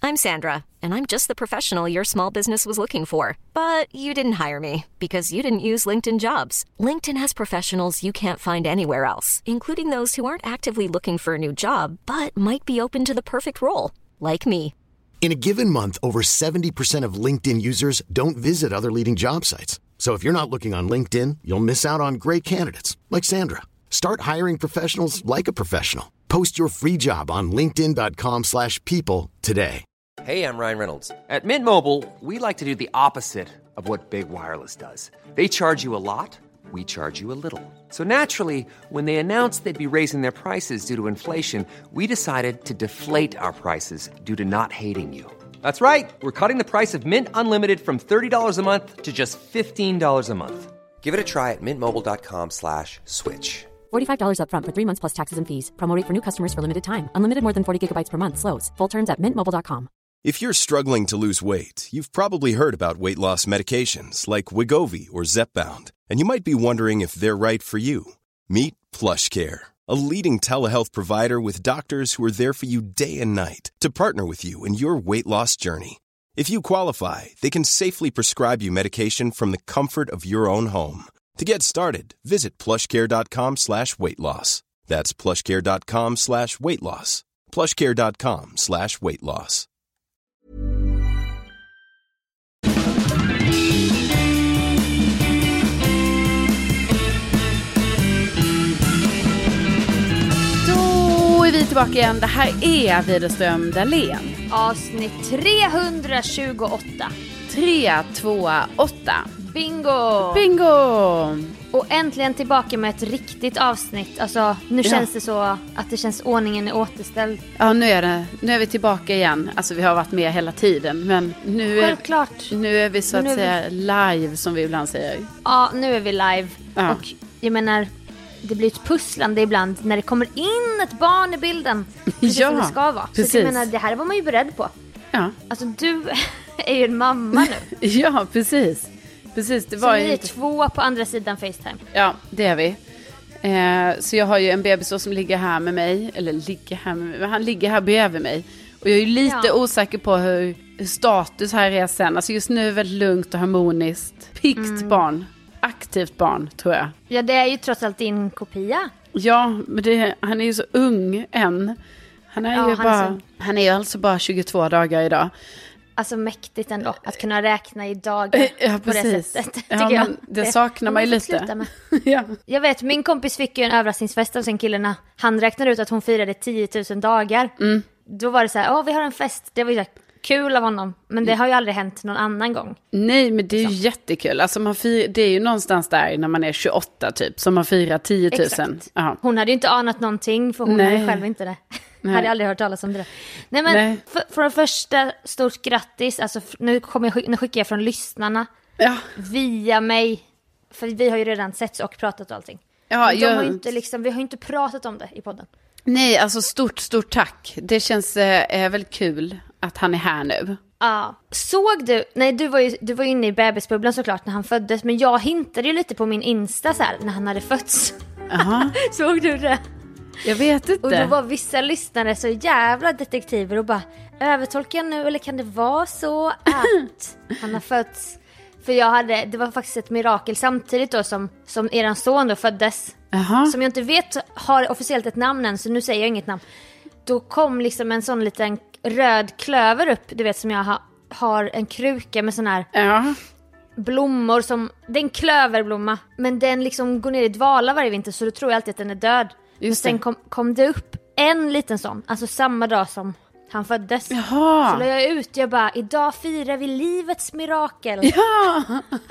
I'm Sandra, and I'm just the professional your small business was looking for. But you didn't hire me because you didn't use LinkedIn Jobs. LinkedIn has professionals you can't find anywhere else, including those who aren't actively looking for a new job, but might be open to the perfect role, like me. In a given month, over 70% of LinkedIn users don't visit other leading job sites. So if you're not looking on LinkedIn, you'll miss out on great candidates like Sandra. Start hiring professionals like a professional. Post your free job on linkedin.com/people today. Hey, I'm Ryan Reynolds. At Mint Mobile, we like to do the opposite of what Big Wireless does. They charge you a lot, we charge you a little. So naturally, when they announced they'd be raising their prices due to inflation, we decided to deflate our prices due to not hating you. That's right. We're cutting the price of Mint Unlimited from $30 a month to just $15 a month. Give it a try at mintmobile.com/switch. $45 up front for 3 months plus taxes and fees. Promo rate for new customers for limited time. Unlimited more than 40 gigabytes per month. Slows full terms at mintmobile.com. If you're struggling to lose weight, you've probably heard about weight loss medications like Wegovy or Zepbound, and you might be wondering if they're right for you. Meet PlushCare, a leading telehealth provider with doctors who are there for you day and night to partner with you in your weight loss journey. If you qualify, they can safely prescribe you medication from the comfort of your own home. To get started, visit plushcare.com/weightloss. That's plushcare.com/weightloss. plushcare.com/weightloss. Då är vi tillbaka igen. Det här är Widerström Dahlén. Avsnitt 328. 328. Bingo! Bingo! Och äntligen tillbaka med ett riktigt avsnitt. Alltså, nu känns det så att det känns ordningen är återställd. Ja, nu är vi tillbaka igen. Alltså, vi har varit med hela tiden. Men nu Självklart. Nu är vi så att säga live, som vi ibland säger. Ja, nu är vi live. Ja. Och jag menar, det blir ett pusslande ibland när det kommer in ett barn i bilden. Precis som det ska vara. Precis. Så jag menar, det här var man ju beredd på. Ja. Alltså, du är ju en mamma nu. Ja, precis. Precis, det var så ni är inte... 2 på andra sidan FaceTime. Ja, det är vi. Så jag har ju en bebis som ligger här med mig. Eller ligger här med mig, men han ligger här bredvid mig. Och jag är ju lite osäker på hur status här är sen. Alltså just nu är det väldigt lugnt och harmoniskt. Piggt barn. Aktivt barn, tror jag. Ja, det är ju trots allt din kopia. Ja, men han är ju så ung än. Han är ju alltså bara 22 dagar idag. Alltså mäktigt ändå att kunna räkna i dagar på det sättet. Ja, men det saknar man ju lite. Ja. Jag vet, min kompis fick ju en överraskningsfest av sin killarna. Han räknade ut att hon firade 10 000 dagar. Då var det så här, vi har en fest. Det var ju kul av honom. Men det har ju aldrig hänt någon annan gång. Nej, men det är ju jättekul. Alltså det är ju någonstans där när man är 28 typ. Som man firar 10 000. Exakt. Hon hade ju inte anat någonting. För hon hade själv inte det. Hade aldrig hört talas om det. Nej, men för det första, stort grattis. Alltså, nu skickar jag från lyssnarna. Ja. Via mig. För vi har ju redan setts och pratat och allting. Ja, har ju inte vi har ju inte pratat om det i podden. Nej, alltså stort tack. Det känns väldigt kul att han är här nu. Ja. Såg du? Nej, du var ju inne i bebisbubblan såklart när han föddes. Men jag hintade ju lite på min Insta så här, när han hade fötts. Såg du det? Jag vet inte. Och då var vissa lyssnare så jävla detektiver och bara, övertolkar jag nu eller kan det vara så att han har fötts? För det var faktiskt ett mirakel samtidigt då som eran son då föddes. Som jag inte vet har officiellt ett namn än, så nu säger jag inget namn. Då kom liksom en sån liten röd klöver upp, du vet, som jag har en kruka med sån här blommor som, det är en klöverblomma, men den liksom går ner i dvala varje vinter, så då tror jag alltid att den är död. Och sen kom det upp en liten sån, alltså samma dag som han föddes. Jaha. Så la jag ut, jag bara, idag firar vi livets mirakel. Ja.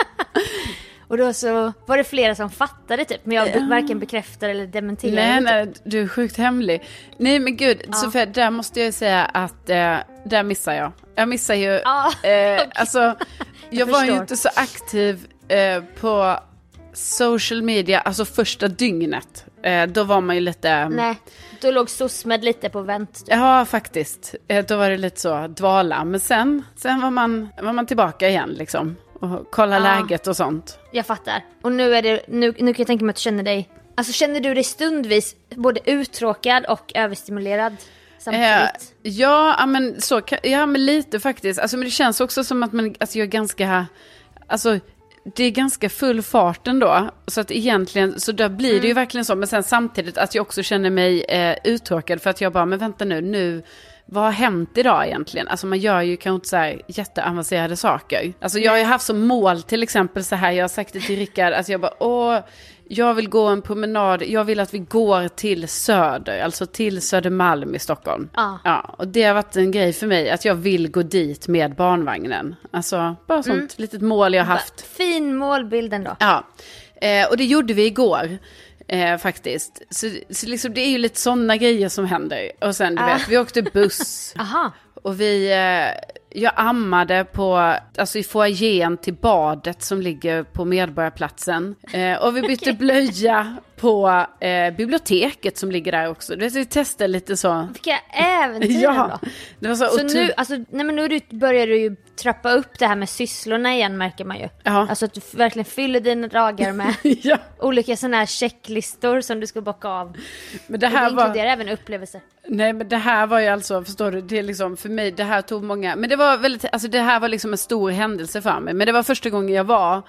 Och då så var det flera som fattade typ, men jag varken bekräftar eller dementerar. Nej, du är sjukt hemlig. Nej, men gud, Sofia, där måste jag säga att där missar jag. Jag missar ju, okay. Alltså, jag var ju inte så aktiv på social media, alltså första dygnet. Då var man ju lite... Nej, då låg SOSMED lite på vänt. Ja, faktiskt. Då var det lite så dvala. Men sen var man tillbaka igen liksom. Och kolla läget och sånt. Jag fattar. Och nu kan jag tänka mig att du känner dig... Alltså, känner du dig stundvis både uttråkad och överstimulerad? samtidigt. Ja, men lite faktiskt. Alltså, men det känns också som att jag är ganska... Alltså, det är ganska full fart ändå. Så att egentligen, så där blir det ju verkligen så. Men sen samtidigt att jag också känner mig uttråkad. För att jag bara, men vänta nu... Vad har hänt idag egentligen? Alltså man gör ju kanske inte så här jätteavancerade saker. Alltså jag har ju haft som mål till exempel så här. Jag har sagt det till Rickard. Alltså jag bara, jag vill gå en promenad. Jag vill att vi går till Söder. Alltså till Södermalm i Stockholm. Ja, och det har varit en grej för mig. Att jag vill gå dit med barnvagnen. Alltså bara sånt litet mål jag har haft. Fin målbilden då. Ja, och det gjorde vi igår. Faktiskt. Så liksom, det är ju lite sådana grejer som händer. Och sen, du vet, vi åkte buss. Aha. Och jag ammade i foajén till badet som ligger på Medborgarplatsen. Och vi bytte blöja på biblioteket som ligger där också. Du vet, vi testade lite så. Vilka äventyr då. Det var så nu, alltså, nu börjar du ju trappa upp det här med sysslorna igen, märker man ju. Ja. Alltså att du verkligen fyller dina dagar med olika sådana här checklistor som du ska bocka av. Men det här inkluderar även upplevelser. Nej, men det här var ju alltså, förstår du, det är liksom för mig, det här tog många, men det var väldigt, alltså det här var liksom en stor händelse för mig, men det var första gången jag var,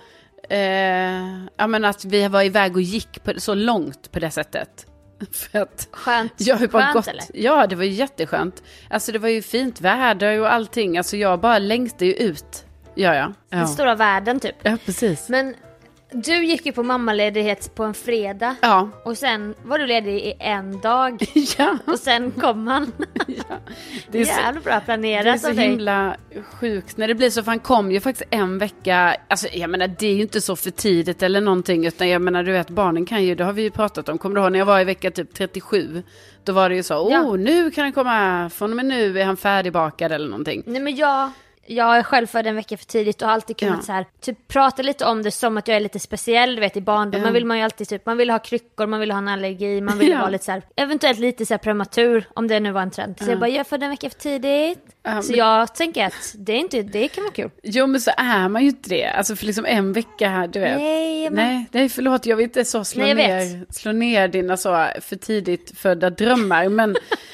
att vi var iväg och gick så långt på det sättet. För att skönt, jag har bara gått, eller? Ja, det var ju jätteskönt. Alltså det var ju fint väder och allting, alltså jag bara längtade ju ut. Ja. Den stora världen typ. Ja, precis. Men du gick ju på mammaledighet på en fredag. Ja. Och sen var du ledig i en dag. Ja. Och sen kom han. Ja. Det är jävligt bra planerat. Det är så himla sjukt när det blir så, för han kom ju faktiskt en vecka. Alltså jag menar, det är ju inte så för tidigt eller någonting, utan jag menar, du vet, barnen kan ju, det har vi ju pratat om. Kommer du ihåg när jag var i vecka typ 37? Då var det ju så, nu kan han komma, från och med nu är han färdigbakad eller någonting. Nej, men jag är själv född en vecka för tidigt och har alltid kunnat så här, typ prata lite om det som att jag är lite speciell, du vet, i barndom. Vill man ju alltid typ, man vill ha kryckor, man vill ha en allergi, man vill vara lite så här, eventuellt lite så här prematur, om det nu var en trend. Så jag bara, jag är född en vecka för tidigt. Så jag tänker att det kan vara kul. Jo, men så är man ju inte det. Alltså för liksom en vecka här, du vet. Nej, förlåt, jag vill inte så slå ner dina så för tidigt födda drömmar, men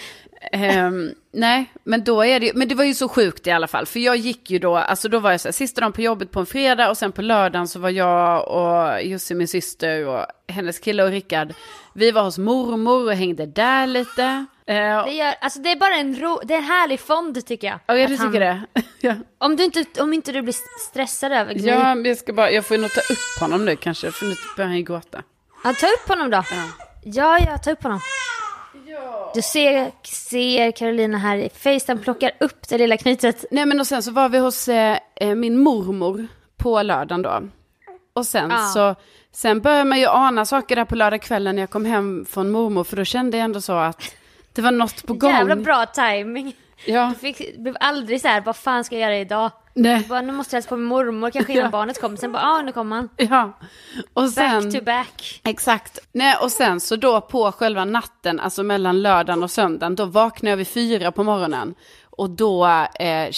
nej, men då är det, men det var ju så sjukt i alla fall, för jag gick ju då, alltså då var jag så här, sista dagen på jobbet på en fredag, och sen på lördagen så var jag och Jussi, min syster, och hennes kille och Rickard, vi var hos mormor och hängde där lite. Det är bara det är en härlig fond, tycker jag. Ja, jag tycker det. Ja. Om inte du blir stressad över grej. Ja, jag får nog ta upp honom nu kanske, för nu börjar han ju gråta. Ja, ta upp honom då. Ja, ta upp honom. Du ser Carolina här i FaceTime plockar upp det lilla knytet. Nej, men och sen så var vi hos min mormor på lördagen då. Och sen började man ju ana saker där på lördagskvällen när jag kom hem från mormor. För då kände jag ändå så att det var något på gång. Jävla bra timing. Ja. Du blev aldrig så här, vad fan ska jag göra idag? Nej. Bara, nu måste jag hälsa på min mormor, kanske innan barnet kom. Sen bara, nu kommer han. Ja. Och sen, back to back. Exakt. Nej, och sen så då på själva natten, alltså mellan lördagen och söndagen, då vaknade jag vid 4 på morgonen. Och då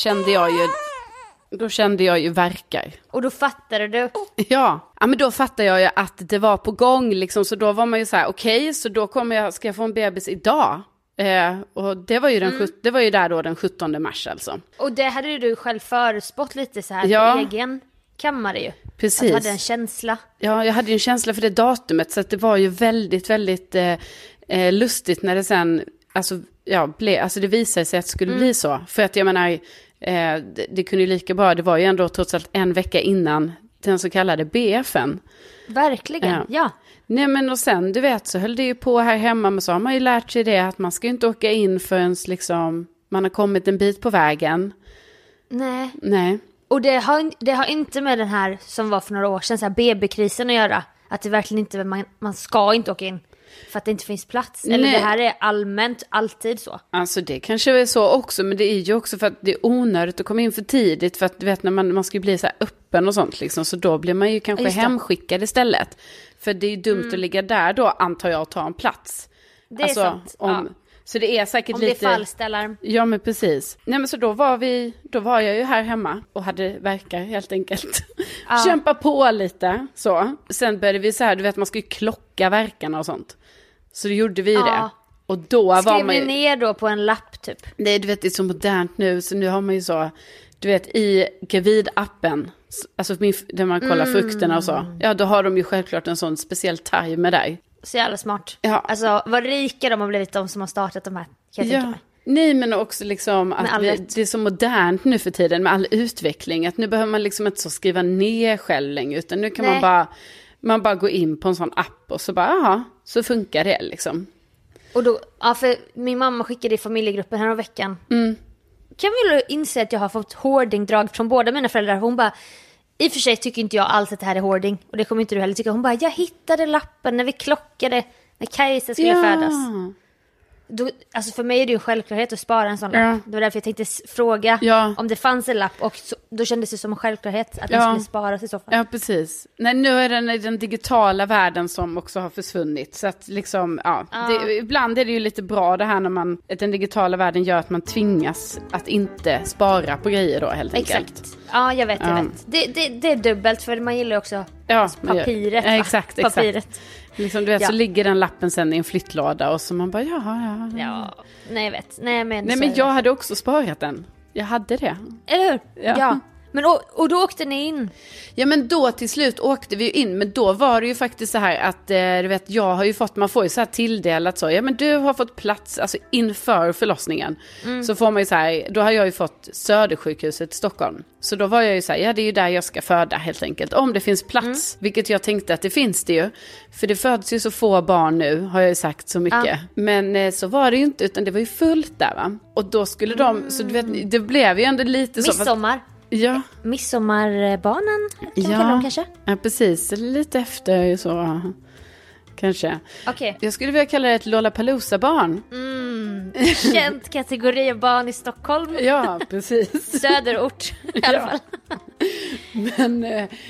kände jag ju verkar. Och då fattade du? Ja, men då fattade jag ju att det var på gång liksom. Så då var man ju så här, okej, så då ska jag få en bebis idag? Och det var ju det var ju där då den 17 mars alltså. Och det hade ju du själv förutspått lite så här på egen kammare ju. Precis. Att du hade en känsla. Ja, jag hade ju en känsla för det datumet, så att det var ju väldigt, väldigt lustigt när det sen, alltså det visade sig att det skulle bli så. För att jag menar, det kunde ju lika bra, det var ju ändå trots allt en vecka innan den så kallade BF:en. Verkligen, ja. Nej, men och sen, du vet, så höll det ju på här hemma, men så har man ju lärt sig det, att man ska ju inte åka in förrän liksom man har kommit en bit på vägen. Nej. Och det har inte med den här som var för några år sedan, så här BB-krisen att göra. Att det verkligen inte, man ska inte åka in för att det inte finns plats. Eller det här är allmänt alltid så. Alltså det kanske är så också, men det är ju också för att det är onödigt att komma in för tidigt. För att du vet, när man ska bli så här öppen och sånt liksom, så då blir man ju kanske hemskickad istället. För det är ju dumt att ligga där då, antar jag, och ta en plats. Det är sant. Så det är säkert om lite... Om det är fallställare. Ja, men precis. Nej, men så då var jag ju här hemma och hade verkar helt enkelt. Kämpa på lite, så. Sen började vi så här, du vet, man ska ju klocka verkarna och sånt. Så då gjorde vi det. Och då skrev ni ner då på en lapp lapp typ. Nej, du vet, det är så modernt nu. Så nu har man ju så, du vet, i gravidappen, alltså där man kollar frukterna och så. Ja, då har de ju självklart en sån speciell timer där. Så jävla smart. Ja. Alltså, vad rika de har blivit, de som har startat de här. Kan jag tänka mig. Nej, men också liksom att det är så modernt nu för tiden med all utveckling. Att nu behöver man liksom inte så skriva ner själv längre. Utan nu kan man bara gå in på en sån app och så bara, aha, så funkar det liksom. Och då, ja, för min mamma skickade i familjegruppen här om veckan. Kan vi inse att jag har fått hoardingdrag från båda mina föräldrar. Hon bara, i och för sig tycker inte jag alls att det här är hoarding. Och det kommer inte du heller tycka. Hon bara, jag hittade lappen när vi klockade, när Kajsa skulle födas. Då, alltså för mig är det ju en självklarhet att spara en sån lapp. Det var därför jag tänkte fråga om det fanns en lapp. Och så, då kändes det som en självklarhet att den skulle sparas i så fall. Ja, precis. Nej, nu är den digitala världen som också har försvunnit. Så att liksom, ibland är det ju lite bra det här när den digitala världen gör att man tvingas att inte spara på grejer då helt enkelt. Exakt. Ja, jag vet. Det är dubbelt, för man gillar också papiret. Ja, exakt. Papiret. Liksom, du vet, så ligger den lappen sen i en flyttlåda och så man bara, Ja, nej jag vet. Nej men jag hade också sparat den. Jag hade det. Eller hur? Ja. Men och då åkte ni in? Ja, men då till slut åkte vi in. Men då var det ju faktiskt så här att, du vet, jag har ju fått, man får ju så här tilldelat så. Ja, men du har fått plats, alltså inför förlossningen. Så får man ju så här, då har jag ju fått Södersjukhuset i Stockholm. Så då var jag ju så här, det är ju där jag ska föda helt enkelt. Om det finns plats, vilket jag tänkte att det finns det ju. För det föds ju så få barn nu, har jag ju sagt så mycket. Men så var det ju inte, utan det var ju fullt där, va. Och då skulle så du vet, det blev ju ändå lite så. Midsommar. Ja. Midsommarbarnen kan kalla dem kanske? Ja, precis. Lite efter så kanske. Okay. Jag skulle vilja kalla det ett Lollapalooza-barn. Känd kategori av barn i Stockholm. Ja, precis. Söderort i alla fall. Men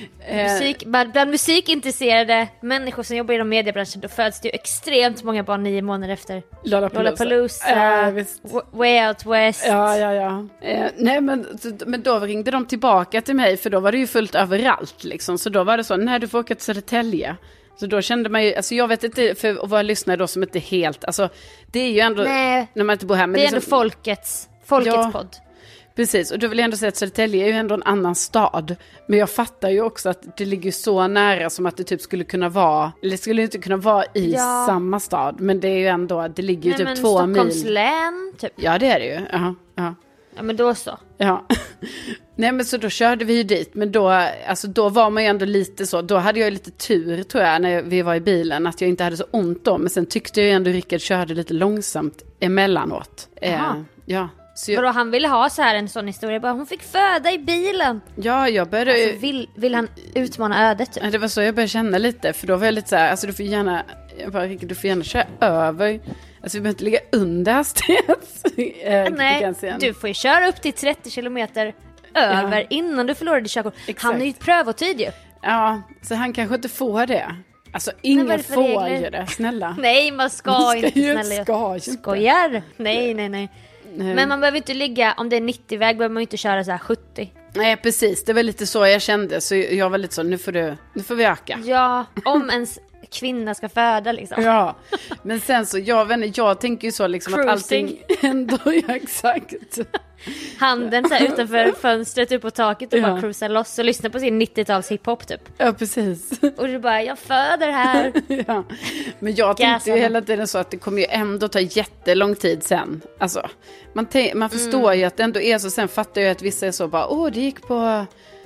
bland musikintresserade människor som jobbar inom mediebranschen, då föds det ju extremt många barn 9 månader efter Lollapalooza, Way Out West. Ja. Nej, men då ringde de tillbaka till mig, för då var det ju fullt överallt liksom. Så då var det så, nej, du får åka till Södertälje. Så då kände man ju, alltså jag vet inte, för att vara lyssnare då som inte helt, alltså det är ju ändå, när man inte bor här. Men det är liksom, ändå folkets podd. Precis, och då vill jag ändå säga att Södertälje är ju ändå en annan stad. Men jag fattar ju också att det ligger så nära som att det typ skulle kunna vara, eller det skulle inte kunna vara i samma stad. Men det är ju ändå, det ligger ju typ 2 mil. Stockholms län, typ. Ja, det är det ju. Ja, men då så. Ja. Nej, men så då körde vi ju dit. Men då var man ju ändå lite så. Då hade jag lite tur, tror jag, när vi var i bilen. Att jag inte hade så ont då. Men sen tyckte jag ändå Rickard körde lite långsamt emellanåt. Ja. Vadå, han ville ha så här en sån historia. Bara, hon fick föda i bilen. Ja, jag började... Alltså, vill han utmana ödet? Typ? Det var så jag började känna lite. För då var jag lite så här, alltså du får gärna... Rickard, du får gärna köra över... Alltså vi behöver inte ligga under hastighet. Nej, du får ju köra upp till 30 kilometer över innan du förlorade körkort. Han är ju ett prövotid ju. Ja, så han kanske inte får det. Alltså ingen får ju det, snälla. Nej, man ska inte, snälla. Skojar. Nej. Men man behöver inte ligga, om det är 90-väg behöver man inte köra så här 70. Nej, precis. Det var lite så jag kände. Så jag var lite så, nu får vi öka. Ja, om ens kvinna ska föda liksom. Ja, men sen så, jag tänker ju så liksom att allting ändå, ja, exakt. Handen så här utanför fönstret upp på taket och bara cruisa loss och lyssna på sin 90-tals hiphop typ. Ja, precis. Och du bara, jag föder här. Ja, men jag tänkte ju hela tiden så att det kommer ju ändå ta jättelång tid sen. Alltså, man förstår ju att det ändå är så. Sen fattar jag att vissa är så bara, det gick på...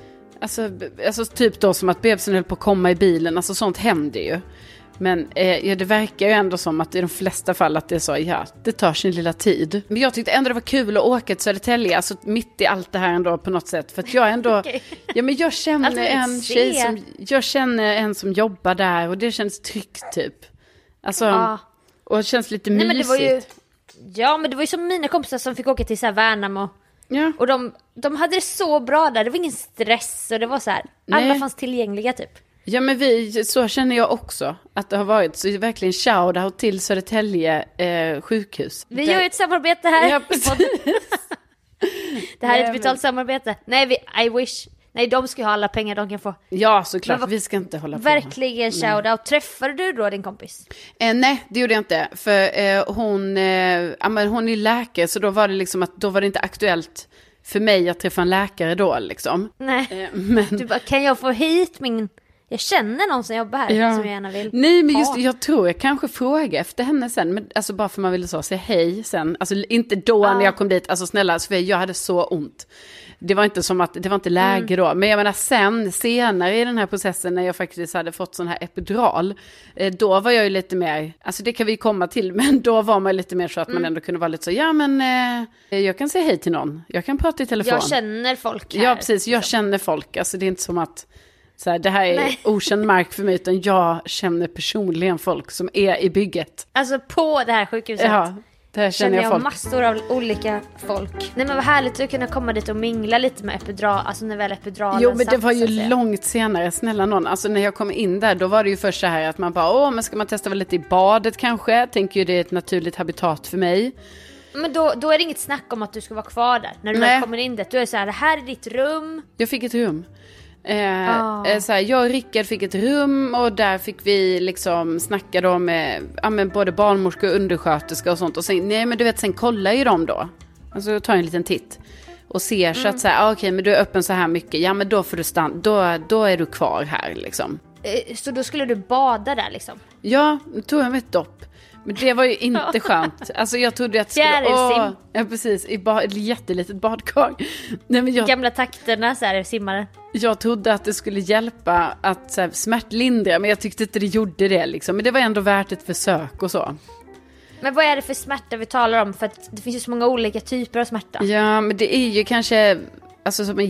Alltså typ då som att bebisen höll på att komma i bilen. Alltså sånt händer ju. Men det verkar ju ändå som att i de flesta fall att det är så, det tar sin lilla tid. Men jag tyckte ändå det var kul att åka till Södertälje. Alltså mitt i allt det här ändå på något sätt. För att jag ändå, okay. Ja, men jag känner en tjej som jobbar där. Och det känns tryggt typ. Alltså, och det känns lite mysigt. Men det var ju som mina kompisar som fick åka till så här Värnamo. Ja. Och de hade det så bra där. Det var ingen stress och det var så här. Alla fanns tillgängliga typ. Ja, men så känner jag också att det har varit. Så verkligen shoutout till Södertälje sjukhus. Vi gör ju ett samarbete här. Ja, precis. Det här är ett vitalt samarbete. Nej, I wish. Nej, de ska ju ha alla pengar de kan få. Ja, såklart. Vi ska inte hålla på. Verkligen shoutout. Träffade du då din kompis? Nej, det gjorde jag inte. För hon är läkare, så då var det liksom att då var det inte aktuellt för mig att träffa en läkare då liksom. Nej, men... du bara, kan jag få hit min... Jag känner någon som jobbar här som jag gärna vill. Nej, men just jag tror jag kanske frågar efter henne sen. Men alltså bara för man ville säga hej sen. Alltså inte då när jag kom dit. Alltså snälla, för jag hade så ont. Det var inte som att, det var inte läge då. Men jag menar senare i den här processen när jag faktiskt hade fått sån här epidural. Då var jag ju lite mer, alltså det kan vi komma till. Men då var man lite mer så att man ändå kunde vara lite så, ja men jag kan säga hej till någon. Jag kan prata i telefon. Jag känner folk här. Ja, precis. Jag känner folk. Alltså det är inte som att... Så här, det här är okänd mark för mig, utan jag känner personligen folk som är i bygget. Alltså på det här sjukhuset? Ja, där känner jag folk. Massor av olika folk. Nej, men vad härligt att kunna komma dit och mingla lite med epidural, alltså när väl epiduralen Jo, men det var ju långt senare, snälla någon. Alltså när jag kom in där, då var det ju först så här att man bara, men ska man testa väl lite i badet kanske? Jag tänker ju det är ett naturligt habitat för mig. Men då är det inget snack om att du ska vara kvar där. När du väl kommer in dit, du är så här, det här är ditt rum. Jag fick ett rum. Så här, jag och Rickard fick ett rum och där fick vi liksom snacka då med både barnmorska och undersköterska och sånt. Och sen, nej men du vet, sen kollar ju de då. Alltså tar en liten titt och ser så att så här, okej, men du är öppen så här mycket. Ja, men då får du stanna, då är du kvar här liksom. Så då skulle du bada där liksom? Ja, då tog jag med ett dopp. Men det var ju inte skönt. Alltså jag trodde att ja, precis, i ett jättelitet badkar. Nej, men gamla takterna så här, simmaren. Jag trodde att det skulle hjälpa att så här, smärtlindra, men jag tyckte inte det gjorde det liksom. Men det var ändå värt ett försök och så. Men vad är det för smärta vi talar om? För att det finns ju så många olika typer av smärta. Ja, men det är ju kanske alltså som en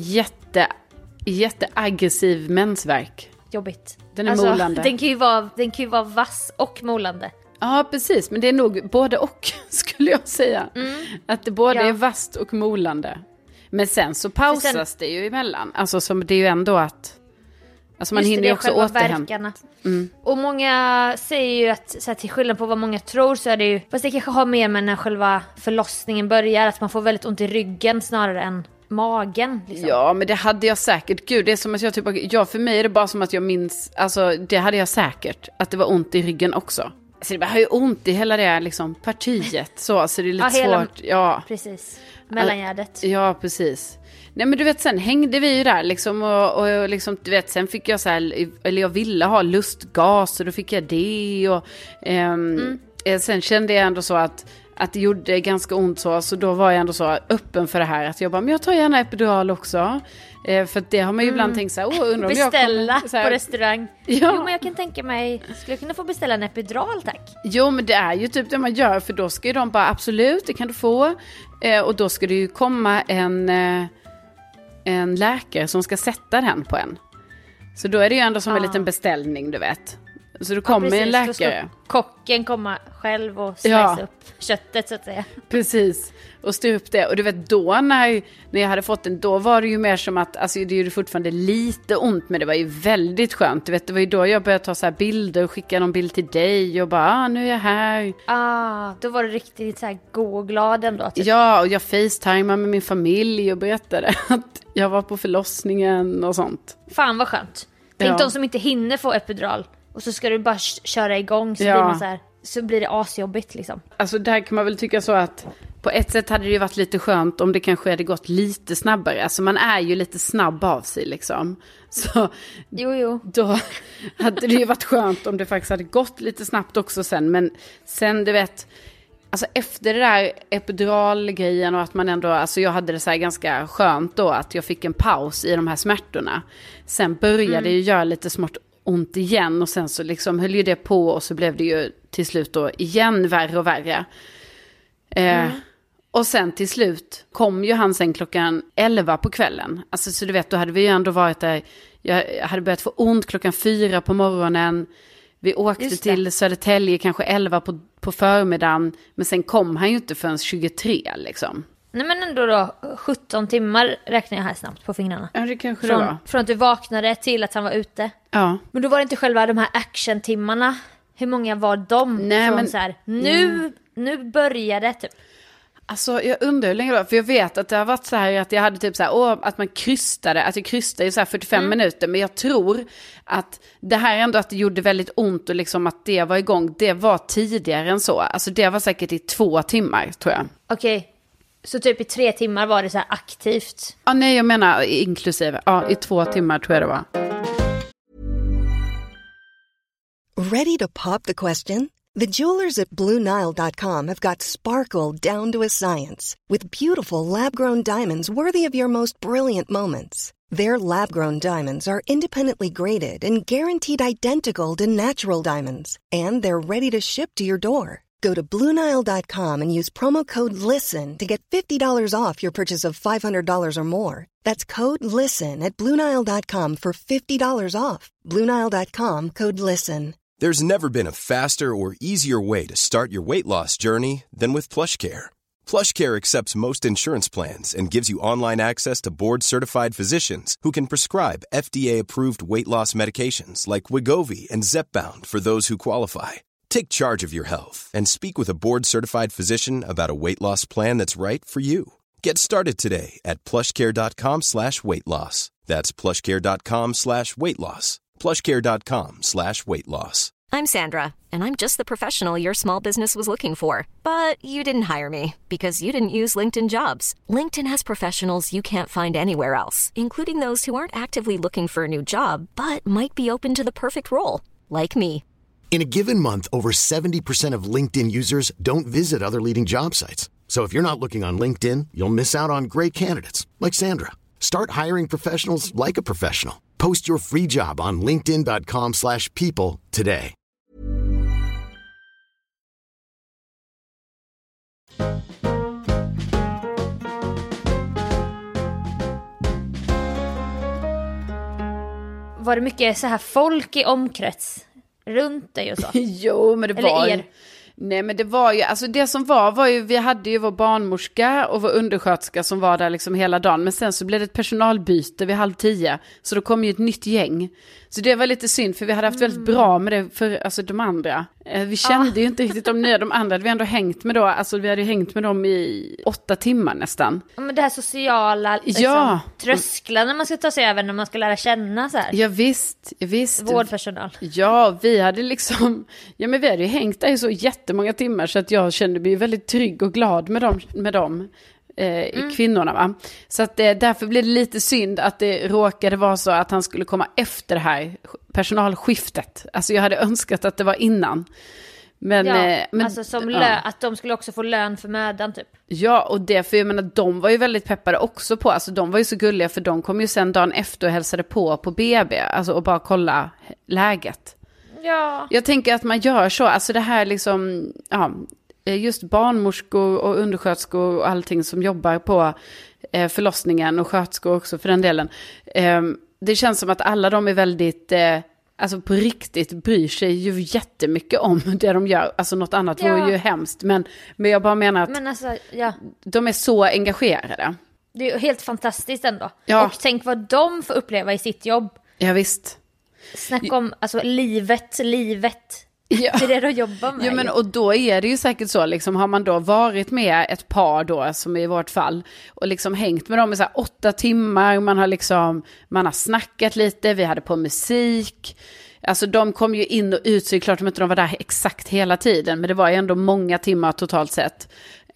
jätteaggressiv mensvärk. Jobbigt. Den är molande. Den kan ju vara vass och molande. Ja, precis. Men det är nog både och, skulle jag säga. Att det både är vasst och molande. Men sen så pausas det ju emellan. Alltså som det är ju ändå att... Alltså man hinner ju också återhämta. Och många säger ju att så här, till skillnad på vad många tror så är det ju... Fast det kanske har mer med när själva förlossningen börjar. Att man får väldigt ont i ryggen snarare än magen. Liksom. Ja, men det hade jag säkert. Gud, det är som att jag för mig är det bara som att jag minns... Alltså det hade jag säkert. Att det var ont i ryggen också. Så det har ju ont i hela det liksom partiet så det är lite svårt. Ja, precis. Mellangärdet. Ja, precis. Nej, men du vet, sen hängde vi ju där liksom och liksom, du vet, sen fick jag så här, eller jag ville ha lustgas och då fick jag det och sen kände jag ändå så att det gjorde ganska ont så då var jag ändå så öppen för det här att jag bara, men jag tar gärna epidural också. För det har man ju ibland tänkt så här, undrar om beställa jag kommer, på restaurang. Ja. Jo, men jag kan tänka mig, skulle jag kunna få beställa en epidural, tack? Jo, men det är ju typ det man gör, för då ska ju de bara, absolut, det kan du få. Och då ska det ju komma en läkare som ska sätta den på en. Så då är det ju ändå som en liten beställning, du vet. Så då kommer en läkare. Då ska kocken komma själv och slice upp köttet så att säga. Precis. Och styr upp det. Och du vet, då när jag hade fått den, då var det ju mer som att, alltså det gjorde fortfarande lite ont, men det var ju väldigt skönt. Du vet, det var ju då jag började ta så här bilder och skicka någon bild till dig och bara, nu är jag här. Då var du riktigt så här god och glad ändå. Typ. Ja, och jag facetimade med min familj och berättade att jag var på förlossningen och sånt. Fan vad skönt. Tänk de som inte hinner få epidural. Och så ska du bara köra igång så blir man så här, så blir det asjobbigt liksom. Alltså där kan man väl tycka så att på ett sätt hade det ju varit lite skönt om det kanske hade gått lite snabbare. Alltså man är ju lite snabb av sig liksom. Så jo. Då hade det ju varit skönt om det faktiskt hade gått lite snabbt också sen. Men sen du vet, alltså efter det där epiduralgrejen och att man ändå, alltså jag hade det så här ganska skönt då att jag fick en paus i de här smärtorna. Sen började det ju göra lite smått ont igen och sen så liksom höll ju det på och så blev det ju till slut då igen värre och värre. Och sen till slut kom ju han sen klockan 11 på kvällen. Alltså så du vet, då hade vi ju ändå varit där. Jag hade börjat få ont klockan 4 på morgonen. Vi åkte till Södertälje kanske 11 på förmiddagen. Men sen kom han ju inte förrän 23 liksom. Nej, men ändå då 17 timmar räknar jag här snabbt på fingrarna. Ja, det kanske det var. Från att du vaknade till att han var ute. Ja. Men då var det inte själva de här action-timmarna. Hur många var de? Nej, från men så här, nu börjar det typ. Alltså jag undrar hur länge det var, för jag vet att det har varit så här att jag hade typ så här, att man krystade, att jag krystade i så här 45 minuter, men jag tror att det här ändå att det gjorde väldigt ont och liksom att det var igång, det var tidigare än så. Alltså det var säkert i 2 timmar tror jag. Okej. Så typ i 3 timmar var det så här aktivt? Ja, nej jag menar inklusive, ja i 2 timmar tror jag det var. Ready to pop the question? The jewelers at BlueNile.com have got sparkle down to a science with beautiful lab-grown diamonds worthy of your most brilliant moments. Their lab-grown diamonds are independently graded and guaranteed identical to natural diamonds, and they're ready to ship to your door. Go to BlueNile.com and use promo code LISTEN to get $50 off your purchase of $500 or more. That's code LISTEN at BlueNile.com for $50 off. BlueNile.com, code LISTEN. There's never been a faster or easier way to start your weight loss journey than with PlushCare. PlushCare accepts most insurance plans and gives you online access to board-certified physicians who can prescribe FDA-approved weight loss medications like Wegovy and Zepbound for those who qualify. Take charge of your health and speak with a board-certified physician about a weight loss plan that's right for you. Get started today at plushcare.com/weightloss. That's plushcare.com/weightloss. plushcare.com/weightloss. I'm Sandra, and I'm just the professional your small business was looking for. But you didn't hire me because you didn't use LinkedIn Jobs. LinkedIn has professionals you can't find anywhere else, including those who aren't actively looking for a new job, but might be open to the perfect role, like me. In a given month, over 70% of LinkedIn users don't visit other leading job sites. So if you're not looking on LinkedIn, you'll miss out on great candidates like Sandra. Start hiring professionals like a professional. Post your free job on linkedin.com/people today. Var det mycket så här folk i omkrets runt dig och så? Jo, men det eller var er? Nej, men det var ju, alltså det som var ju, vi hade ju vår barnmorska och vår undersköterska som var där liksom hela dagen, men sen så blev det ett personalbyte vid 9:30, så då kom ju ett nytt gäng. Så det var lite synd, för vi hade haft väldigt bra med det för alltså de andra. Vi kände ju inte riktigt de nya, de andra hade vi ändå hängt med då, alltså vi hade ju hängt med dem i 8 timmar nästan. Ja, men det här sociala liksom, trösklarna man ska ta sig över när man ska lära känna så här. Ja visst. Vårdpersonal. Ja, vi hade liksom, ja men vi hade ju hängt där i så jättemånga timmar så att jag kände mig väldigt trygg och glad med dem. Kvinnorna va. Så att därför blev det lite synd att det råkade vara så att han skulle komma efter det här personalskiftet. Alltså jag hade önskat att det var innan. Men, men alltså som att de skulle också få lön för mödan typ. Ja, och det, för jag menar, de var ju väldigt peppade också på, alltså de var ju så gulliga, för de kom ju sen dagen efter och hälsade på BB, alltså och bara kolla läget. Ja. Jag tänker att man gör så, alltså det här liksom, ja, just barnmorskor och undersköterskor och allting som jobbar på förlossningen och sköterskor också för den delen. Det känns som att alla de är väldigt, alltså på riktigt bryr sig ju jättemycket om det de gör. Alltså något annat vore ju hemskt, men jag bara menar att alltså, de är så engagerade. Det är ju helt fantastiskt ändå. Ja. Och tänk vad de får uppleva i sitt jobb. Ja visst. Snacka om alltså livet. Ja. Det är det de jobbar med. Ja, men och då är det ju säkert så, liksom, har man då varit med ett par då, som i vårt fall, och liksom hängt med dem i så här 8 timmar, man har snackat lite, vi hade på musik, alltså de kom ju in och ut, så det är klart att de inte var där exakt hela tiden, men det var ju ändå många timmar totalt sett.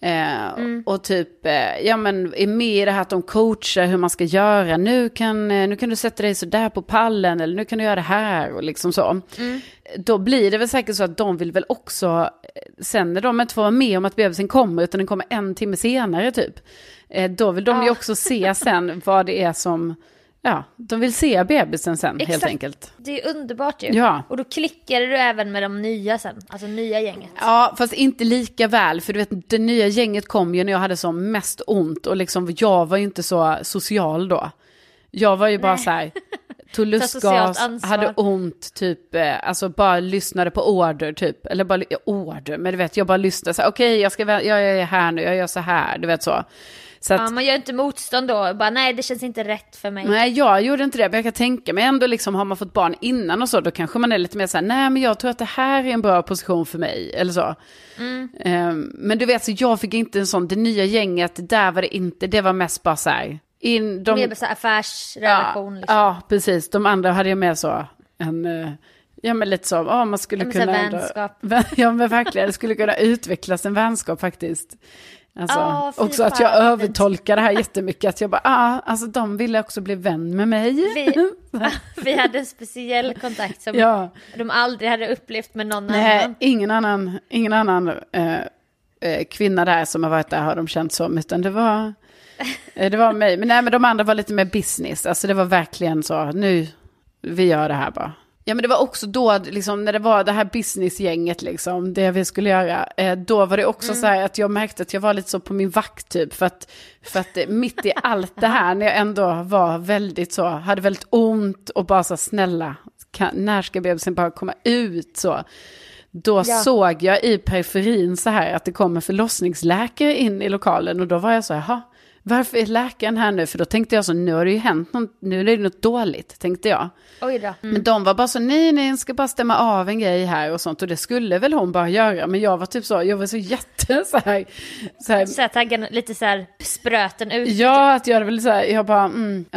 Och typ ja men är med i det här att de coachar hur man ska göra, nu kan du sätta dig så där på pallen, eller nu kan du göra det här och liksom så. Då blir det väl säkert så att de vill väl också, sen när de inte får vara med om att bebisen kommer, utan den kommer 1 timme senare typ, då vill de ju också se sen vad det är som, ja, de vill se bebisen sen. Exakt. Helt enkelt. Det är underbart ju. Ja. Och då klickar du även med de nya sen, alltså nya gänget. Ja, fast inte lika väl, för du vet, det nya gänget kom ju när jag hade som mest ont, och liksom jag var ju inte så social då. Jag var ju bara så här, tog lustgas, hade ont typ, alltså bara lyssnade på order typ, eller bara order, men du vet, jag bara lyssnade så här, okej, jag är här nu, jag gör så här, du vet så Så att, man gör inte motstånd då. Bara, nej, det känns inte rätt för mig. Nej, jag gjorde inte det. Men jag kan tänka mig ändå liksom, har man fått barn innan och så, då kanske man är lite mer så här, nej men jag tror att det här är en bra position för mig. Eller så. Men du vet, så jag fick inte en sån, det nya gänget, där var det inte, det var mest bara så här. Mer så affärsrelation. Ja, liksom. ja, precis. De andra hade jag med så en... Ja, men lite så, man skulle kunna... vänskap. Ja, men verkligen, det skulle kunna utvecklas en vänskap faktiskt. Alltså, också att jag övertolkar det här jättemycket. Att jag bara, alltså de ville också bli vän med mig. Vi hade en speciell kontakt som de aldrig hade upplevt med någon annan. Ingen annan kvinna där som har varit där har de känt så, utan det var mig. Men de andra var lite mer business. Alltså det var verkligen så, nu, vi gör det här bara. Ja, men det var också då, liksom, när det var det här businessgänget, liksom, det vi skulle göra, då var det också så här att jag märkte att jag var lite så på min vakt typ, för att mitt i allt det här, när jag ändå var väldigt så, hade väldigt ont och bara så snälla, när ska bebisen bara komma ut så, då såg jag i periferin så här att det kommer förlossningsläkare in i lokalen, och då var jag så här, varför är läkaren här nu? För då tänkte jag så, nu har det ju hänt nu är det något dåligt, tänkte jag. Oj då. Men de var bara så, nej, ska bara stämma av en grej här och sånt. Och det skulle väl hon bara göra. Men jag var typ så, jag var så jätte så här taggen lite så här spröten ut. Ja, att jag väl så här, jag bara,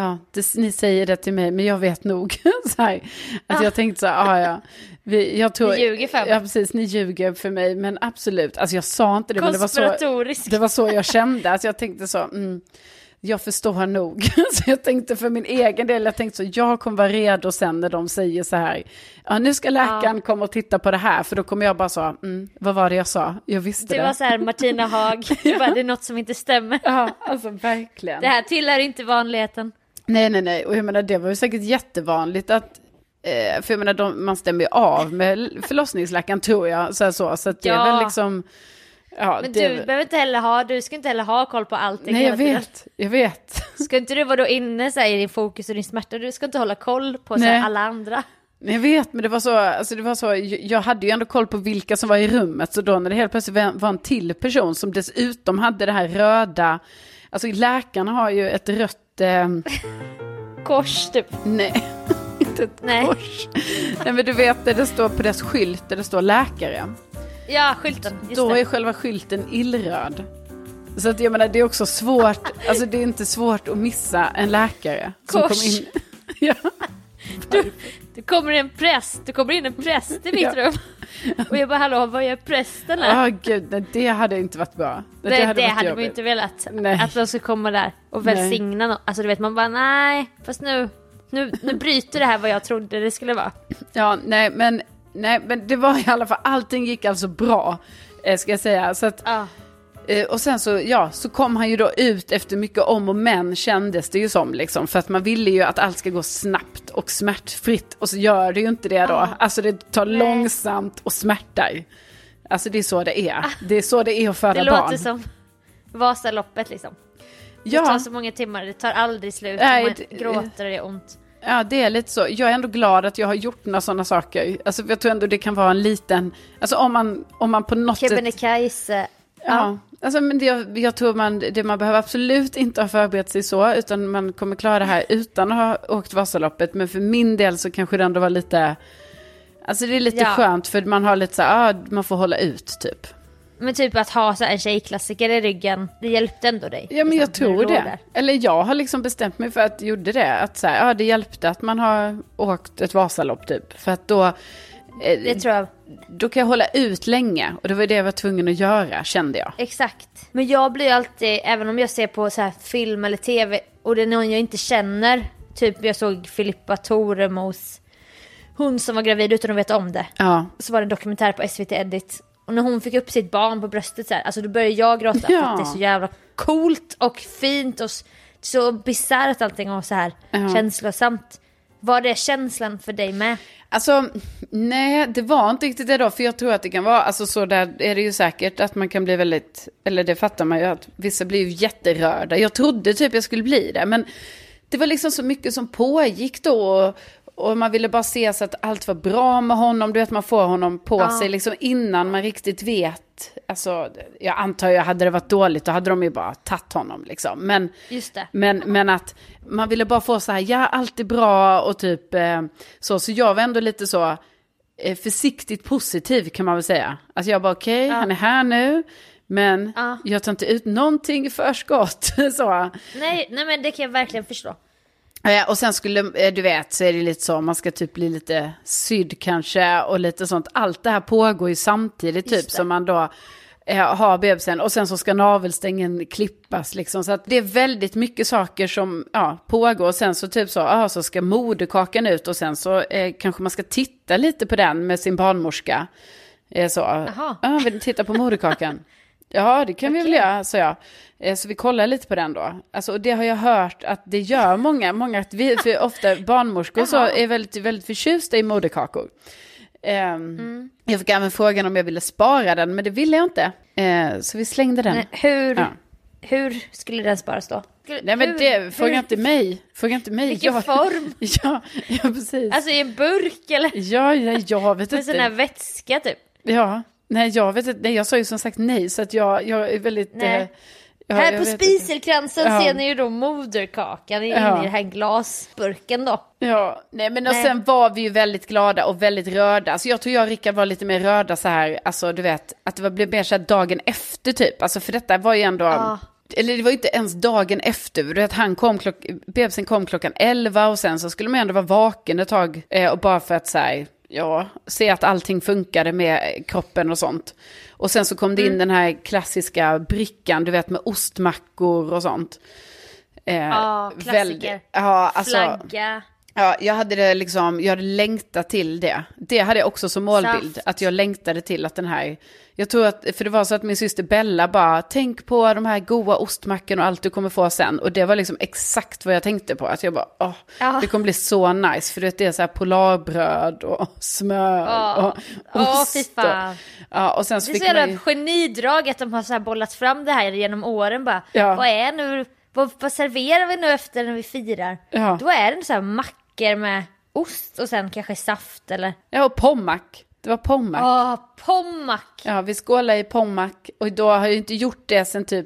ni säger det till mig, men jag vet nog. Så här, att jag tänkte så här, jag tror, ni ljuger för mig. Ja, precis, ni ljuger för mig, men absolut. Alltså jag sa inte det, men det var så jag kände. Alltså jag tänkte så, jag förstår nog. Så jag tänkte för min egen del, jag tänkte så, jag kommer vara redo sen när de säger så här, nu ska läkaren komma och titta på det här, för då kommer jag bara så, vad var det jag sa? Jag visste det. Det var så här, Martina Haag, det är något som inte stämmer. Ja, alltså verkligen. Det här tillhör inte vanligheten. Nej, och jag menar, det var ju säkert jättevanligt att för jag menar, man stämmer ju av med förlossningsläkaren, tror jag, så att det är väl liksom. Ja, men du behöver inte heller du ska inte heller ha koll på allting. Nej, jag vet. Ska inte du vara då inne så här, i din fokus och din smärta? Du ska inte hålla koll på så här, alla andra. Nej, jag vet, men det var så, jag hade ju ändå koll på vilka som var i rummet, så då när det helt plötsligt var en till person som dessutom hade det här röda, alltså läkarna har ju ett rött kors typ. Nej. Inte ett kors. Nej, men du vet, det står på deras skylt där det står läkare. Ja, skylten. Då är själva skylten illröd. Så att jag menar, det är också svårt, alltså det är inte svårt att missa en läkare som kommer in. Ja. Du kommer in en präst i mitt rum. Och jag bara, hallå, vad gör prästen här? Gud, nej, det hade inte varit bra. Det hade man inte velat. Nej. Att de ska komma där och välsigna något. Alltså du vet, man bara, nej, fast nu bryter det här vad jag trodde det skulle vara. Ja, nej, men det var i alla fall, allting gick alltså bra, ska jag säga. Så att, och sen så kom han ju då ut efter mycket om och men, kändes det ju som, liksom, för att man ville ju att allt ska gå snabbt och smärtfritt, och så gör det ju inte det då. Alltså det tar långsamt och smärtar. Alltså det är så det är. Det är så det är att föda barn. Det låter som Vasaloppet liksom. Det tar så många timmar, det tar aldrig slut. Man gråter och det är ont. Ja, det är lite så. Jag är ändå glad att jag har gjort några sådana saker. Alltså jag tror ändå det kan vara en liten, alltså om man på något Kebnekaise. Ja, alltså men jag tror man behöver absolut inte ha förberett sig så, utan man kommer klara det här utan att ha åkt Vasaloppet. Men för min del så kanske det ändå var lite, alltså det är lite skönt, för man har lite så man får hålla ut typ. Men typ att ha så en tjejklassiker i ryggen, det hjälpte ändå dig. Ja, men jag tror det. Där. Eller jag har liksom bestämt mig för att gjorde det. Att så här, det hjälpte att man har åkt ett Vasalopp typ. För att då, det tror jag. Då kan jag hålla ut länge. Och det var det jag var tvungen att göra, kände jag. Exakt. Men jag blir alltid, även om jag ser på så här film eller tv, och det är någon jag inte känner. Typ jag såg Filippa Toremos, hon som var gravid utan att veta om det. Ja. Så var det en dokumentär på SVT Edit. Och när hon fick upp sitt barn på bröstet så här, alltså då började jag gråta för att det är så jävla coolt och fint och så bisarrt allting och så här känslosamt. Var det känslan för dig med? Alltså, nej, det var inte riktigt det då, för jag tror att det kan vara, alltså så där är det ju säkert att man kan bli väldigt, eller det fattar man ju, att vissa blir ju jätterörda. Jag trodde typ jag skulle bli det, men det var liksom så mycket som pågick då, Och man ville bara se så att allt var bra med honom. Du vet, man får honom på sig liksom innan man riktigt vet. Alltså, jag antar ju, hade det varit dåligt då hade de ju bara tagit honom liksom. Men, just det. Men att man ville bara få så här, ja, allt är bra och typ så jag var ändå lite så försiktigt positiv kan man väl säga. Alltså jag bara okej, han är här nu. Men jag tar inte ut någonting i förskott. Så. Nej, men det kan jag verkligen förstå. Och sen skulle, du vet, så är det lite så, man ska typ bli lite sydd kanske och lite sånt. Allt det här pågår ju samtidigt typ som man då har bebisen. Och sen så ska navelstängen klippas liksom. Så att det är väldigt mycket saker som pågår. Och sen så typ så ska moderkakan ut och sen så kanske man ska titta lite på den med sin barnmorska. Vill du titta på moderkakan? Ja, det kan vi väl göra, så jag. Så vi kollar lite på den då. Alltså, och det har jag hört att det gör många för ofta barnmorskor så är väldigt, väldigt förtjusta i moderkakor. Jag fick även frågan om jag ville spara den, men det ville jag inte. Så vi slängde den. Hur skulle den sparas då? Nej, men fråga inte mig. Vilken form? Ja, precis. Alltså i en burk eller? Ja, jag vet inte. Med sån här vätska typ? Ja, nej, jag vet inte. Nej, jag sa ju som sagt nej, så att jag är väldigt... här på spiselkransen ser ni ju då moderkakan i den här glasburken då. Ja, nej, men och sen var vi ju väldigt glada och väldigt rörda. Alltså jag tror jag och Rickard var lite mer rörda så här. Alltså du vet, att det blev mer så här dagen efter typ. Alltså för detta var ju ändå... Eller det var ju inte ens dagen efter. Du vet, bebisen kom klockan 11 och sen så skulle man ändå vara vaken ett tag. Och bara för att så här, se att allting funkade med kroppen och sånt. Och sen så kom det in den här klassiska brickan, du vet, med ostmackor och sånt. Klassiker. Flagga. Ja, jag hade längtat till det. Det hade jag också som målbild. Saft. Att jag längtade till att den här... Jag tror att, för det var så att min syster Bella bara, tänk på de här goda ostmackorna och allt du kommer få sen. Och det var liksom exakt vad jag tänkte på. Att jag bara, det kommer bli så nice. För det är så här polarbröd och smör och ost. Fy fan. Och sen så det är så jävla genidrag att de har så här bollat fram det här genom åren bara. Vad är nu... Vad serverar vi nu efter när vi firar? Ja. Då är det så här mackor med ost och sen kanske saft eller... Ja, och pommac. Det var pommac. Pommac. Ja, vi skålade i pommac. Och då har jag inte gjort det sen typ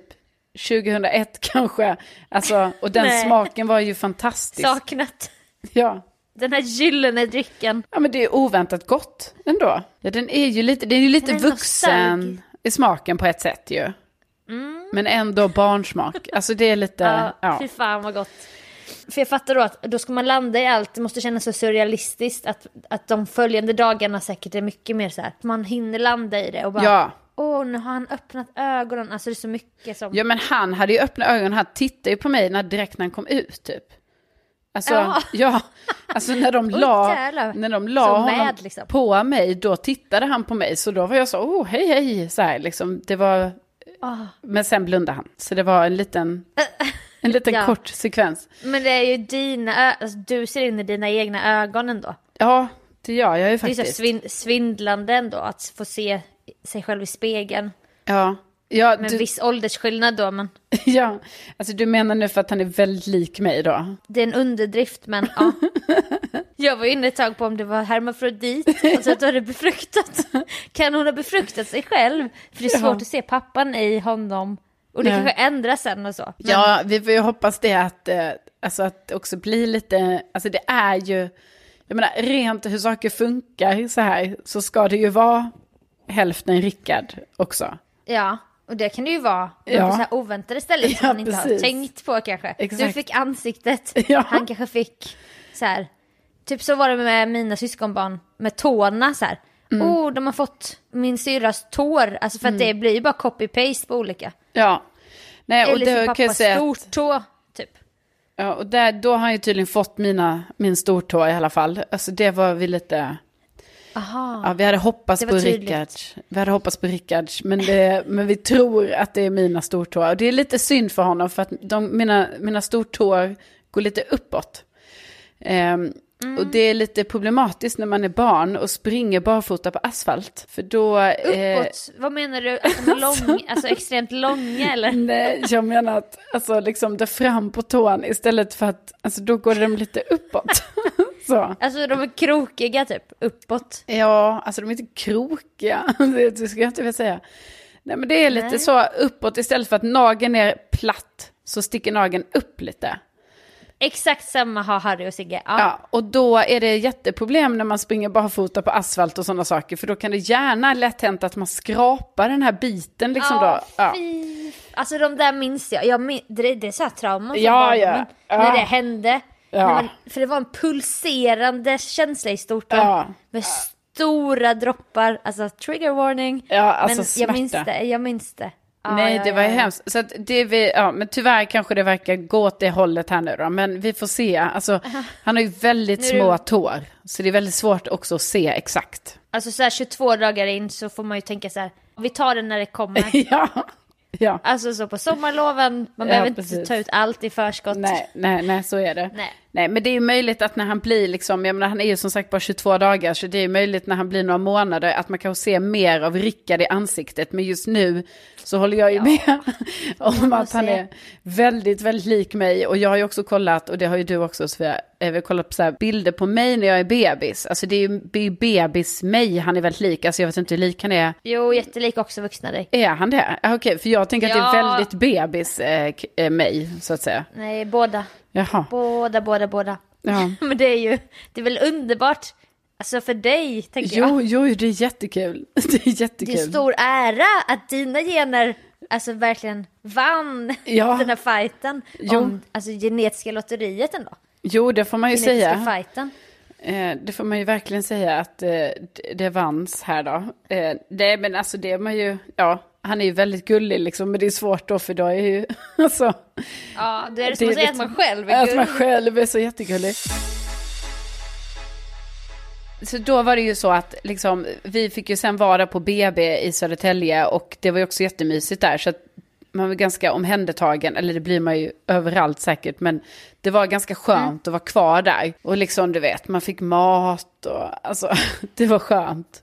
2001 kanske. Alltså, och den smaken var ju fantastisk. Saknat. Ja. Den här gyllene drycken. Ja, men det är oväntat gott ändå. Ja, den är ju lite vuxen i smaken på ett sätt ju. Men ändå barnsmak. Alltså det är lite... Fy fan vad gott. För jag fattar då att då ska man landa i allt. Det måste kännas så surrealistiskt att de följande dagarna säkert är mycket mer så här. Man hinner landa i det och bara... nu har han öppnat ögonen. Alltså det är så mycket som... Ja, men han hade ju öppnat ögonen. Han tittade ju på mig direkt när han kom ut typ. Alltså, alltså när de la honom liksom på mig, då tittade han på mig. Så då var jag så, hej, så här liksom. Det var... Men sen blundade han. Så det var en liten kort sekvens. Men det är ju du ser in i dina egna ögon ändå. Ja, det gör jag ju faktiskt. Det är så svindlande ändå att få se sig själv i spegeln. Ja, med en viss åldersskillnad då, men... Ja, alltså du menar nu för att han är väldigt lik mig då? Det är en underdrift, men ja. Jag var inne ett tag på om det var hermafrodit och så att du hade befruktat. Kan hon ha befruktat sig själv? För det är svårt att se pappan i honom. Och det kanske ändras sen och så. Men... Ja, vi får ju hoppas det att också bli lite... Alltså det är ju... Jag menar, rent hur saker funkar så här så ska det ju vara hälften Rickard också. Ja, och det kan det ju vara på så här oväntade ställen som man inte har tänkt på kanske. Exakt. Du fick ansiktet, han kanske fick så här. Typ så var det med mina syskonbarn med tårna så här. De har fått min syrras tår, alltså för att det blir ju bara copy-paste på olika. Ja. Nej, och eller det kan jag säga stor tå typ. Ja, och då har han ju tydligen fått min stortå i alla fall. Alltså det var vi lite... Aha. Ja, vi hade hoppats på Rickards. Men vi tror att det är mina stortår. Och det är lite synd för honom för att mina stortår går lite uppåt. Och det är lite problematiskt när man är barn och springer barfota på asfalt. För då... Uppåt? Vad menar du? Alltså extremt långa eller? Nej, jag menar att alltså, liksom där fram på tån istället för att... Alltså då går de lite uppåt. Så. Alltså de är krokiga typ, uppåt. Ja, alltså de är inte krokiga. Det ska jag inte vilja säga. Nej, men det är lite så uppåt istället för att nageln är platt. Så sticker nageln upp lite. Exakt samma har Harry och Sigge. Ja, och då är det jätteproblem när man springer barfota på asfalt och sådana saker. För då kan det gärna lätt hända att man skrapar den här biten liksom då. Ja. Alltså de där minns jag. Det är så här trauma för barnen. När det hände. Ja. För det var en pulserande känsla i stortån. Ja. Med stora droppar. Alltså trigger warning. Ja, alltså men smärta. Jag minns det. Nej, det var hemskt. Så att men tyvärr kanske det verkar gå åt det hållet här nu då. Men vi får se. Alltså, han har ju väldigt små tår. Så det är väldigt svårt också att se exakt. Alltså så här 22 dagar in så får man ju tänka så här. Vi tar det när det kommer. Ja. Alltså så på sommarloven, man behöver inte ta ut allt i förskott. Nej, så är det. Nej, men det är ju möjligt att när han blir liksom, jag menar, han är ju som sagt bara 22 dagar, så det är möjligt när han blir några månader att man kan se mer av Rickard i ansiktet. Men just nu så håller jag ju med om att han är väldigt, väldigt lik mig. Och jag har ju också kollat, och det har ju du också, Sofia, vi har kollat på så här bilder på mig när jag är bebis. Alltså det är ju bebis mig han är väldigt lik. Alltså jag vet inte hur lik han är. Jo, jättelik också vuxna dig. Är han det? Okej, för jag tänker att det är väldigt bebis mig, så att säga. Nej, båda. Jaha. Båda. Ja. Men det är väl underbart. Alltså för dig, tänker jag. Jo, det är jättekul. Det är jättekul. Det är stor ära att dina gener alltså verkligen vann den här fighten. Om, alltså genetiska lotteriet ändå. Jo, det får man ju säga. Fighten. Det får man ju verkligen säga att det vanns här då. Men alltså det är man ju, han är ju väldigt gullig liksom, men det är svårt då för då är ju, alltså. Ja, det är det som att säga att man själv är gullig. Att man själv är så jättegullig. Så då var det ju så att liksom, vi fick ju sen vara på BB i Södertälje och det var ju också jättemysigt där, så att man var ganska omhändertagen, eller det blir man ju överallt säkert, men det var ganska skönt att vara kvar där. Och liksom du vet, man fick mat och alltså, det var skönt.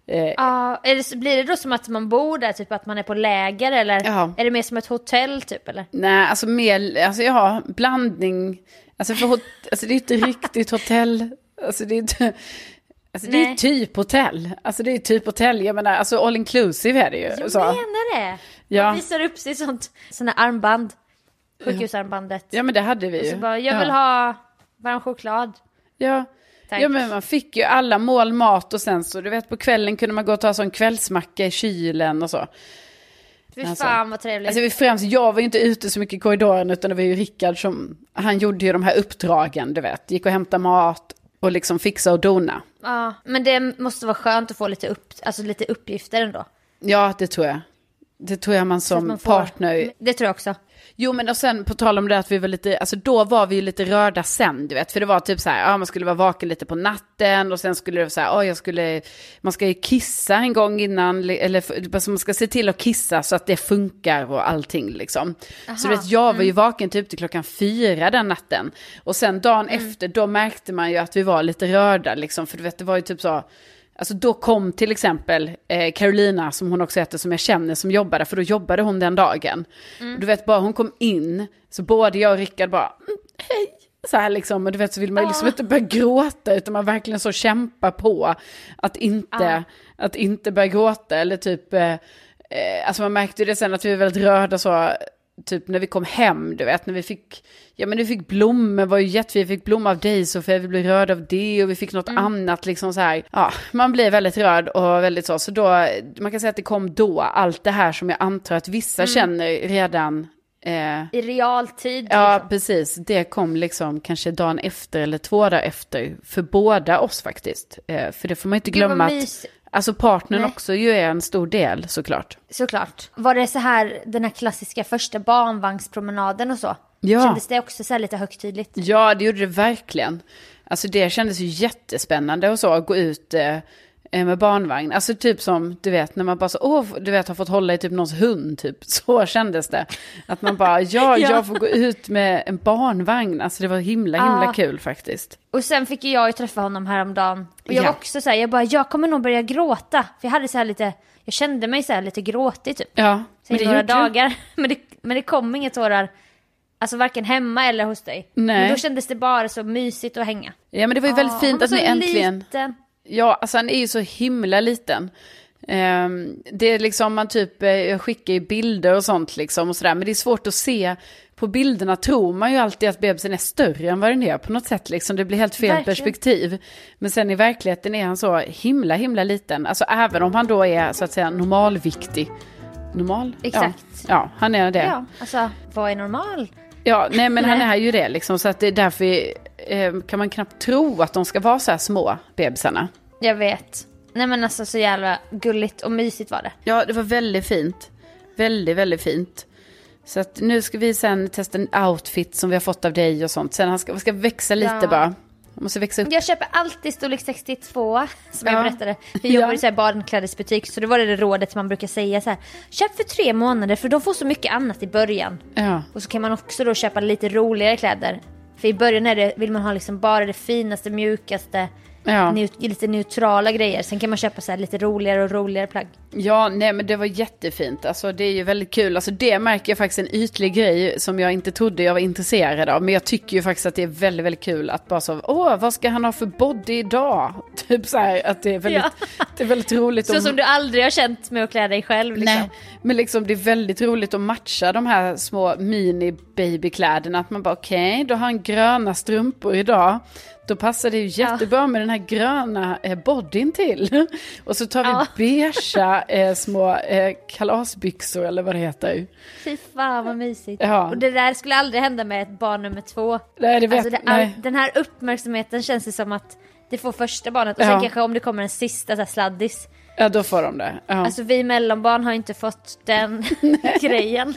Blir det då som att man bor där, typ att man är på läger, eller är det mer som ett hotell typ, eller? Nej, alltså mer, alltså blandning, alltså alltså det är inte riktigt hotell, alltså det är inte. Alltså det är typ hotell. Alltså det är typ hotell. Jag menar, alltså all inclusive är det ju. Jag menar det. Man visar upp sig sådana armband. Sjukhusarmbandet. Ja, men det hade vi ju. Så bara, jag vill ha varm choklad. Ja. Tack. Ja, men man fick ju alla mål mat och sen så, du vet, på kvällen kunde man gå och ta sån kvällsmacka i kylen och så. Fy fan vad trevligt. Alltså jag var ju inte ute så mycket i korridoren, utan det var ju Rickard som, han gjorde ju de här uppdragen, du vet. Gick och hämta mat och liksom fixa och dona. Ja, men det måste vara skönt att få lite uppgifter ändå. Ja, det tror jag. Det tror jag man som partner. Det tror jag också. Jo, men och sen på tal om det att vi var lite, alltså då var vi ju lite rörda sen, du vet. För det var typ så här, man skulle vara vaken lite på natten och sen skulle det vara så här, man ska ju kissa en gång innan, eller alltså man ska se till att kissa så att det funkar och allting liksom. Aha. Så du vet, jag var ju vaken typ till 4:00 den natten. Och sen dagen efter, då märkte man ju att vi var lite rörda liksom, för du vet, det var ju typ så. Alltså då kom till exempel Carolina, som hon också heter, som jag känner, som jobbade, för då jobbade hon den dagen. Du vet, bara hon kom in, så både jag och Rickard bara, hej, så här liksom, och du vet, så vill man ju liksom inte börja gråta, utan man verkligen så kämpar på att inte börja gråta, eller typ, alltså man märkte ju det sen att vi var väldigt rörda så, typ när vi kom hem, du vet, när vi fick blommor, var ju jättefint, vi fick blommor av dig, så för vi blev rörda av det, och vi fick något annat liksom så här. Ja, man blir väldigt rörd och väldigt så då, man kan säga att det kom då, allt det här som jag antar att vissa känner redan i realtid. Ja, liksom. Precis. Det kom liksom kanske dagen efter eller 2 dagar efter för båda oss faktiskt. För det får man inte glömma att alltså partnern också ju är en stor del, såklart. Såklart. Var det så här, den här klassiska första barnvagnspromenaden och så? Ja. Kändes det också så här lite högtidligt? Ja, det gjorde det verkligen. Alltså det kändes ju jättespännande och så, att gå ut med barnvagn. Alltså typ som, du vet, när man bara så, du vet, har fått hålla i typ någons hund, typ. Så kändes det. Att man bara, jag får gå ut med en barnvagn. Alltså det var himla kul faktiskt. Och sen fick jag ju träffa honom häromdagen. Och jag var också så här, jag kommer nog börja gråta. För jag hade så här lite, jag kände mig så här lite gråtig typ. Ja. Så i några dagar. Men det kom inga tårar Alltså varken hemma eller hos dig. Nej. Men då kändes det bara så mysigt att hänga. Ja, men det var ju väldigt fint att ni äntligen... Liten. Ja, alltså han är ju så himla liten. Det är liksom man typ jag skickar ju bilder och sånt liksom och sådär. Men det är svårt att se på bilderna, tror man ju alltid att bebisen är större än vad den är på något sätt liksom. Det blir helt fel Verkligen. Perspektiv. Men sen i verkligheten är han så himla liten. Alltså även om han då är så att säga normalviktig. Normal? Exakt. Ja, han är det. Ja, alltså vad är normal? Ja, nej men han är ju det liksom. Så att det är därför kan man knappt tro att de ska vara så här små bebisarna. Jag vet. Nej men alltså så jävla gulligt och mysigt var det. Ja, det var väldigt fint. Väldigt, väldigt fint. Så att nu ska vi sen testa en outfit som vi har fått av dig och sånt. Sen vi ska växa lite bara. Jag måste växa upp. Jag köper alltid storlek 62 som jag berättade. Vi jobbar i så här barnklädesbutik, så då var det rådet man brukar säga så här: köp för 3 månader för de får så mycket annat i början. Ja. Och så kan man också då köpa lite roligare kläder. För i början vill man ha liksom bara det finaste, mjukaste, lite neutrala grejer. Sen kan man köpa så här lite roligare plagg. Ja, nej men det var jättefint. Alltså det är ju väldigt kul. Alltså det märker jag faktiskt en ytlig grej som jag inte trodde jag var intresserad av. Men jag tycker ju faktiskt att det är väldigt, väldigt kul att bara så, vad ska han ha för body idag? Typ så här att det är väldigt, det är väldigt roligt. Så som du aldrig har känt med att klä dig själv liksom. Nej, men liksom det är väldigt roligt att matcha de här små mini-babykläderna. Att man bara okej, då har han gröna strumpor idag. Då passar det ju jättebra med den här gröna bodyn till. Och så tar vi beigea små kalasbyxor eller vad det heter. Fy fan vad mysigt. Ja. Och det där skulle aldrig hända med ett barn nummer 2. Nej, det vet, alltså den här uppmärksamheten känns det som att det får första barnet. Och sen kanske om det kommer en sista så här sladdis. Ja, då får de det. Ja. Alltså vi mellanbarn har inte fått den grejen.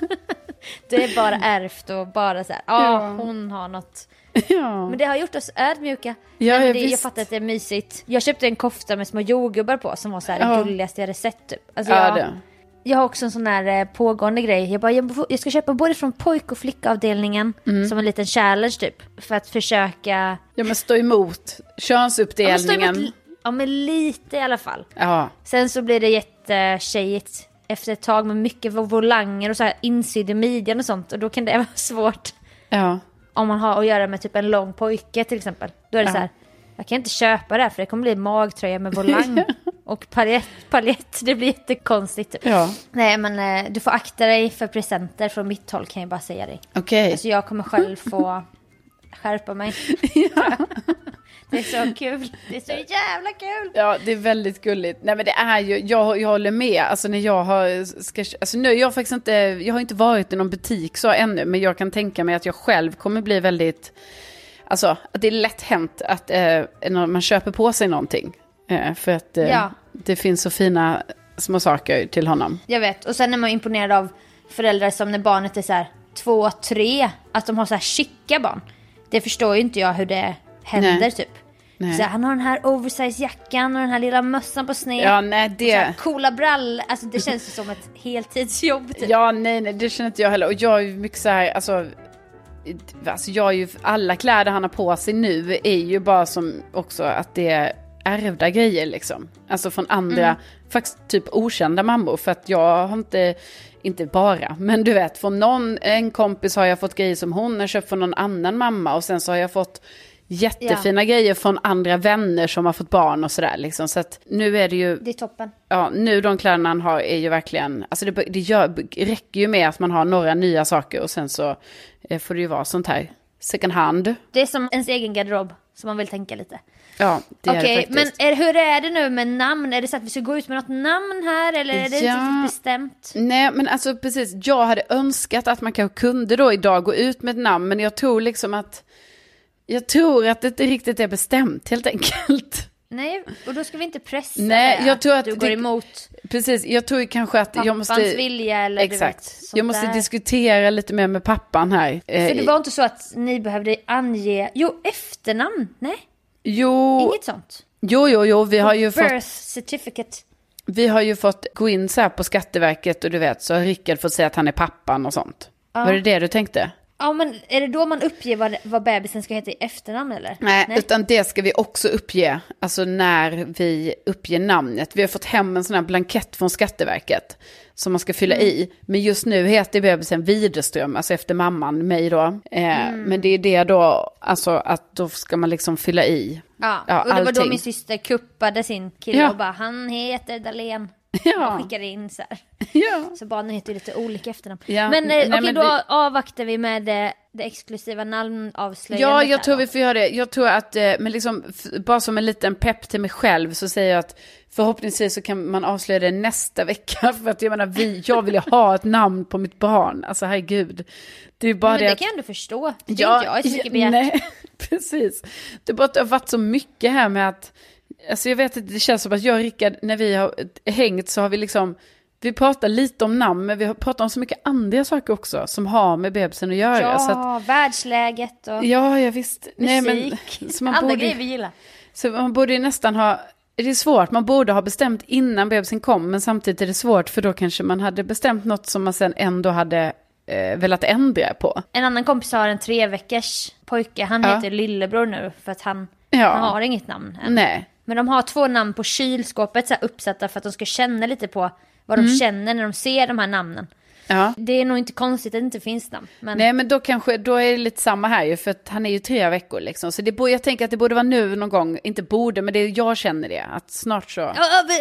Det är bara ärvt och bara så här, hon har något. Ja. Men det har gjort oss ödmjuka. Ja, jag fattar att det är mysigt. Jag köpte en kofta med små jordgubbar på som var så här det gulligaste jag hade sett typ. Alltså jag har också en sån här pågående grej. Jag ska köpa både från pojk- och flickavdelningen som en liten challenge typ. För att försöka... Ja, men stå emot könsuppdelningen. Ja, men lite i alla fall. Ja. Sen så blir det jättetjejigt efter ett tag med mycket volanger och så här insydd i midjan och sånt. Och då kan det vara svårt. Ja. Om man har att göra med typ en lång pojke till exempel. Då är det så här, jag kan inte köpa det här för det kommer bli magtröja med volang och paljett. Det blir jättekonstigt typ. Ja. Nej men du får akta dig för presenter från mitt håll, kan jag bara säga dig. Okej. Alltså jag kommer själv få skärpa mig. Det är så kul. Det är så jävla kul. Ja, det är väldigt gulligt. Nej men det är ju, jag håller med. Alltså när jag har inte varit i någon butik så ännu, men jag kan tänka mig att jag själv kommer bli väldigt, alltså att det är lätt hänt att när man köper på sig någonting. För att det finns så fina små saker till honom. Jag vet, och sen är man imponerad av föräldrar som när barnet är så här 2-3, att de har så här chicka barn. Det förstår ju inte jag hur det händer typ. Nej. Så han har den här oversize jackan och den här lilla mössan på sned. Ja, nej, det... coola brall. Alltså det känns ju som ett heltidsjobb typ. Ja, nej, det känner inte jag heller. Och jag är ju mycket så här, alltså jag är ju, alla kläder han har på sig nu är ju bara som också att det är ärvda grejer liksom. Alltså från andra, faktiskt typ okända mammor. För att jag har inte bara, men du vet, från en kompis har jag fått grejer som hon har köpt från någon annan mamma. Och sen så har jag fått jättefina grejer från andra vänner som har fått barn och sådär liksom. Så att nu är det ju... Det är toppen. Ja, nu de kläderna han har är ju verkligen... Alltså det räcker ju med att man har några nya saker och sen så får det ju vara sånt här second hand. Det är som ens egen garderob som man vill tänka lite. Ja, det är det faktiskt. Men hur är det nu med namn? Är det så att vi ska gå ut med något namn här eller är det inte bestämt? Nej, men alltså precis. Jag hade önskat att man kanske kunde då idag gå ut med ett namn, men jag tror liksom att det inte riktigt är bestämt helt enkelt. Nej, och då ska vi inte pressa. Nej, jag tror att du går emot. Precis, jag tror kanske att jag måste... Pappans vilja eller exakt. Jag måste diskutera lite mer med pappan här. För det var inte så att ni behövde ange... Jo, efternamn, nej? Jo. Inget sånt? Jo, vi har ju birth certificate. Vi har ju fått gå in så här på Skatteverket och du vet, så har Rickard fått säga att han är pappan och sånt. Var det du tänkte? Ja, men är det då man uppger vad bebisen ska heta i efternamn eller? Nej, utan det ska vi också uppge. Alltså när vi uppger namnet. Vi har fått hem en sån här blankett från Skatteverket som man ska fylla i. Men just nu heter bebisen Widerström, alltså efter mamman, mig då. Men det är det då, alltså att då ska man liksom fylla i. Ja, och det var då min syster kuppade sin kille och bara, han heter Dahlén. Ja. Och skickade in så här. Ja. Så barnen heter ju lite olika efternamn. Ja. Men då avvaktar vi med det exklusiva namnavslöjandet. Ja, jag tror vi får göra det. Jag tror att, men liksom, bara som en liten pepp till mig själv så säger jag att förhoppningsvis så kan man avslöja det nästa vecka. För att jag menar, jag vill ju ha ett namn på mitt barn. Alltså herregud. Det är bara men det att, kan jag ändå förstå. Det är inte jag så mycket begärt. Nej, precis. Det är bara att det har varit så mycket här med att, alltså jag vet att det känns som att jag och Rickard, när vi har hängt så har vi liksom, vi pratar lite om namn, men vi har pratat om så mycket andra saker också som har med bebisen att göra. Ja, så att, världsläget och ja, visst. Musik. Nej, men, så man andra borde, grejer vi gillar. Så man borde nästan ha, det är svårt, man borde ha bestämt innan bebisen kom, men samtidigt är det svårt för då kanske man hade bestämt något som man sen ändå hade velat ändra på. En annan kompis har en 3 veckors pojke, han heter Lillebror nu för att han har inget namn än. Nej. Men de har 2 namn på kylskåpet så här uppsatta för att de ska känna lite på vad de känner när de ser de här namnen. Ja. Det är nog inte konstigt att det inte finns namn. Men... Nej, men då är det lite samma här ju, för att han är ju 3 veckor liksom. Så jag tänker att det borde vara nu någon gång, inte borde, men jag känner det, att snart så.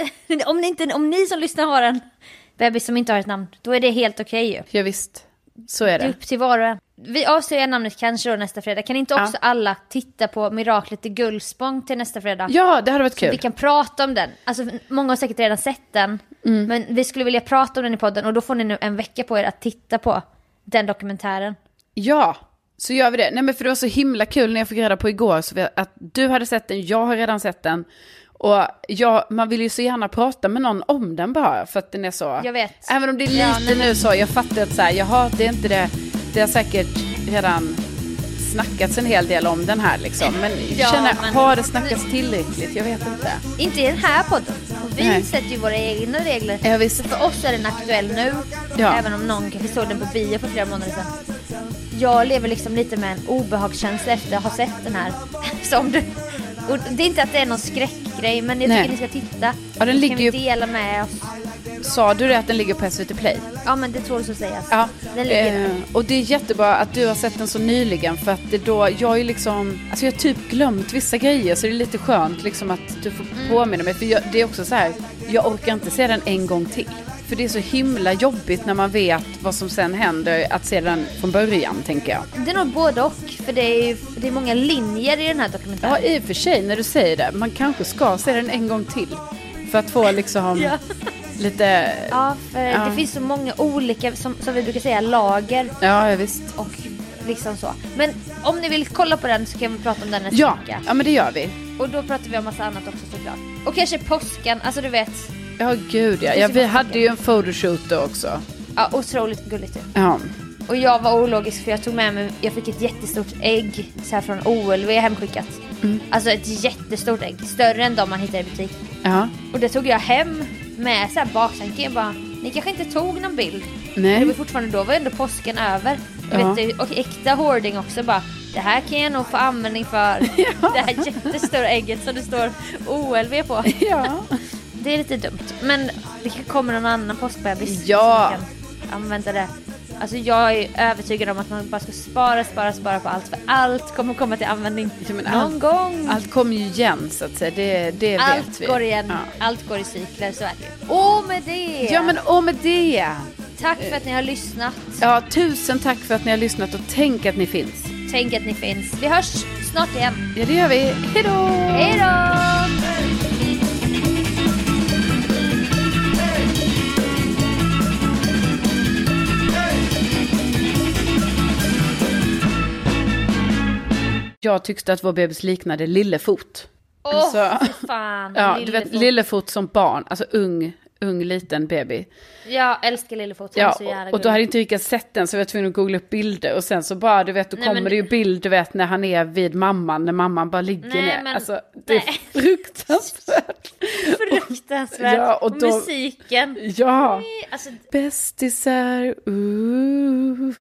Om ni som lyssnar har en bebis som inte har ett namn, då är det helt okej ju. Ja visst, så är det. Det är upp till var och en. Vi avslöjar namnet kanske då nästa fredag. Kan inte också alla titta på Miraklet i Gullspång till nästa fredag? Ja, det hade varit kul. Vi kan prata om den. Alltså, många har säkert redan sett den. Men vi skulle vilja prata om den i podden. Och då får ni nu en vecka på er att titta på den dokumentären. Ja, så gör vi det. Nej, men för det var så himla kul när jag fick reda på igår så att du hade sett den, jag har redan sett den. Och man vill ju så gärna prata med någon om den bara, för att den är så. Jag vet. Även om det är lite nu så, jag fattar att så här, jaha, det är inte det. Det har säkert redan snackats en hel del om den här liksom. Men jag känner, har det snackats tillräckligt? Jag vet inte. Inte i den här podden. Och vi sätter ju våra egna regler. Ja, visst. För oss är den aktuell nu. Ja. Även om någon kanske såg den på bio för flera månader sedan. Jag lever liksom lite med en obehagskänsla efter att ha sett den här. Som du... Och det är inte att det är någon skräckgrej, men jag tycker ni ska titta. Ja, den ligger ju... dela med oss. Sa du det att den ligger på SVT Play? Ja, men det tror jag så sägas. Ja. Den ligger och det är jättebra att du har sett den så nyligen, för att det då, jag är liksom, alltså jag har typ glömt vissa grejer, så det är lite skönt liksom att du får påminna mig, för det är också så här, jag orkar inte se den en gång till. För det är så himla jobbigt när man vet vad som sen händer att se den från början, tänker jag. Det är nog både och, för det är många linjer i den här dokumentären. Ja, i och för sig, när du säger det. Man kanske ska se den en gång till för att få liksom lite... Ja, för det finns så många olika, som vi brukar säga, lager. Ja, visst. Och liksom så. Men om ni vill kolla på den så kan vi prata om den nästa vecka. Ja, men det gör vi. Och då pratar vi om massa annat också såklart. Och kanske påsken, alltså du vet... Ja, gud ja. Vi hade ju en photoshoot då också. Ja, otroligt gulligt. Ja. Och jag var ologisk för jag tog med mig, jag fick ett jättestort ägg så här från OLV hemskickat. Alltså ett jättestort ägg, större än de man hittar i butik. Ja. Och det tog jag hem med så här baktanke. Jag bara, ni kanske inte tog någon bild. Nej. Det var fortfarande, då var ändå påsken över. Vet, och äkta hoarding också bara. Det här kan jag nog få användning för. Det här jättestora ägget som det står OLV på. Ja. Det är lite dumt. Men det kommer någon annan påskbebis som kan använda det. Alltså jag är övertygad om att man bara ska spara på allt. För allt kommer komma till användning någon gång. Allt kommer ju igen, så att säga. Det vet allt vi. Går igen. Ja. Allt går i cykler, så är det. Och med det. Ja, men och med det. Tack för att ni har lyssnat. Ja, tusen tack för att ni har lyssnat, och tänk att ni finns. Tänk att ni finns. Vi hörs snart igen. Ja, det gör vi. Hej då! Hej då! Jag tyckte att vår bebis liknade Lillefot. Fan. Ja, du vet, Lillefot som barn. Alltså ung liten baby. Jag älskar Lillefot. Ja, och då hade inte Rickard sett den, så jag var tvungen att googla upp bilder. Och sen så bara, du vet, då kommer det ju bild, du vet, när han är vid mamman. När mamman bara ligger ner. Men, alltså, det är fruktansvärt. Fruktansvärt. Ja, och musiken. Ja. Alltså, bästisar.